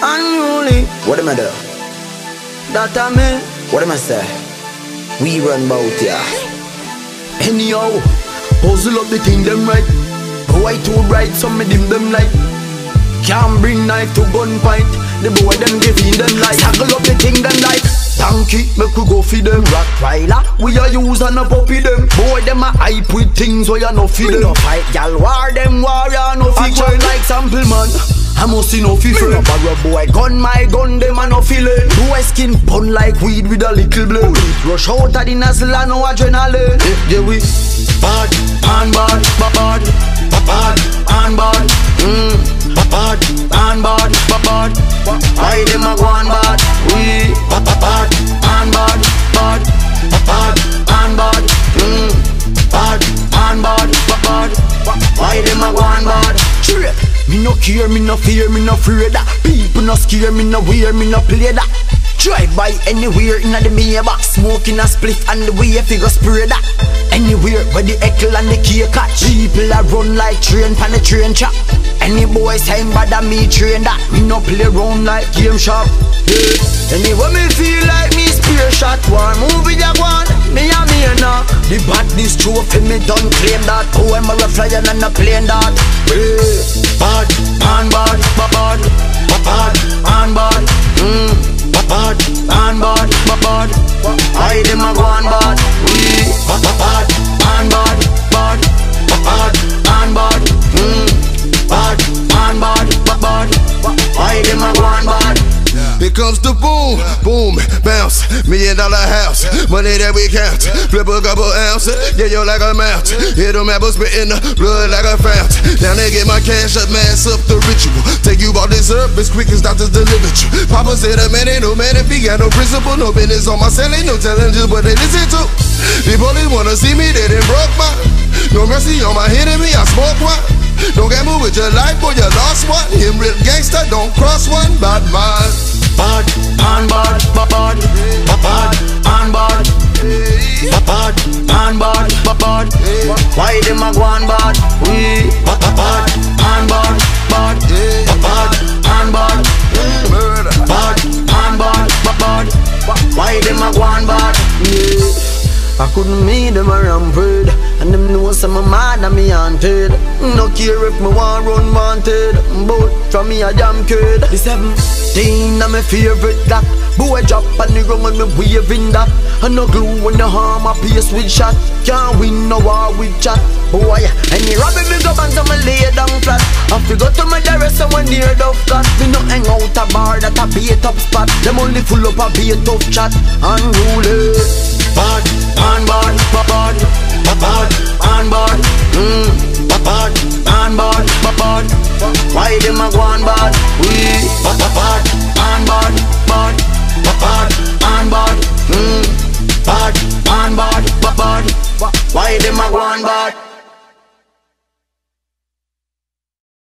unruly. What am I do? That I mean. What am I say? We run bout ya. Anyhow, puzzle up the thing them right. Boy too bright, some me dim them light. Can't bring knife to gunfight. The boy them give in them light. Tackle up the thing them like donkey, make we go feed them. Rottweiler, we a use and a puppy them. Boy them a hype with things where you no feed them. No fight, y'all war them warrior no feel join like sample man. I must see no feel friend. Borrow boy gun, my gun them a no feeling. Boy skin pun like weed with a little blade. Rush out of the nozzle and no adrenaline. Yeah we bad and bad, bad, bad and bad. Bad and bad, bad. Why them a go on bad? We bad and bad, bad, bad and bad. Bad and bad, bad. Why them a go on bad? Me no care, me no fear, me no afraid that. People no scare, me no wear, me no play that. Drive by anywhere in the Maybach, smoking a spliff and the way figure spray that. Anywhere where the heckle and the cake catch. People a run like train pan the train chop. Any boys time bother me train that. Me no play around like game shop. Yeah. Anyway me feel like me spear shot. One movie ya one, me and me now. The badness trophy me done claim that. Oh I'm a flyer and a plane that. Yeah. Bad and bad, bad, bad and bad. Bad and bad, bad. Why them a go on bad? We bad and bad, bad, bad and bad. Bad and bad, bad. Why them a go on bad? Here comes the boom, boom, bounce, $1 million house, money that we count, flip a couple ounces, yeah, yo like a mountain, hit them apples, spitting the blood like a fountain, down there get my cash up, mass up the ritual, take you all this herb as quick as doctors deliver you. Papa said a man ain't no man if he got no principle, no business on my cell, ain't no telling just what they listen to. People they wanna see me, they done broke my, no mercy on my enemy, I smoke one. Don't get moved with your life, boy, you lost one. Him real gangster, don't cross one. Bad man. Bad and bad, bad, bad and bad. Bad and bad, bad. Why them a go on bad? We bad and bad, bad, bad and bad. Bad and bad, bad. Why them a go on bad? I couldn't meet them around bird. And them know some of mad and me haunted. No care if me want run wanted. But from me a damn kid. The 17 na my favorite that. Boy drop on the ground when me waving that. And no glue when the harm a pace with shot. Can't win no war with chat. Boy, any rabbit me go back to me lay down flat. I figure to my rest and when near the cut. Me no hang out a bar that a beat up spot. Them only full up a beat up chat. Unruly. Bad and bad, bad, bad and bad. Bad and bad, bad. Why them a go on bad? We bad and bad, bad, bad and bad. Bad and bad, bad. Why them a go on bad?